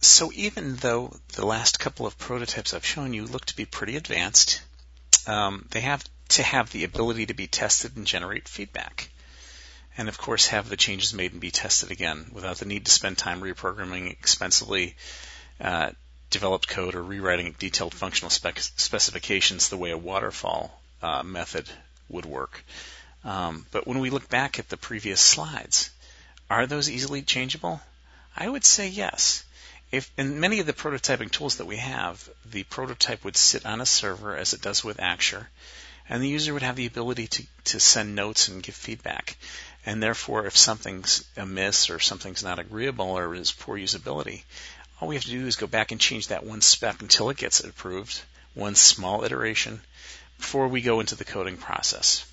So even though the last couple of prototypes I've shown you look to be pretty advanced, they have to have the ability to be tested and generate feedback. And of course have the changes made and be tested again without the need to spend time reprogramming expensively developed code or rewriting detailed functional specifications the way a waterfall method would work. But when we look back at the previous slides, are those easily changeable? I would say yes. In many of the prototyping tools that we have, the prototype would sit on a server as it does with Axure, and the user would have the ability to send notes and give feedback. And therefore, if something's amiss or something's not agreeable or is poor usability, all we have to do is go back and change that one spec until it gets approved, one small iteration, before we go into the coding process.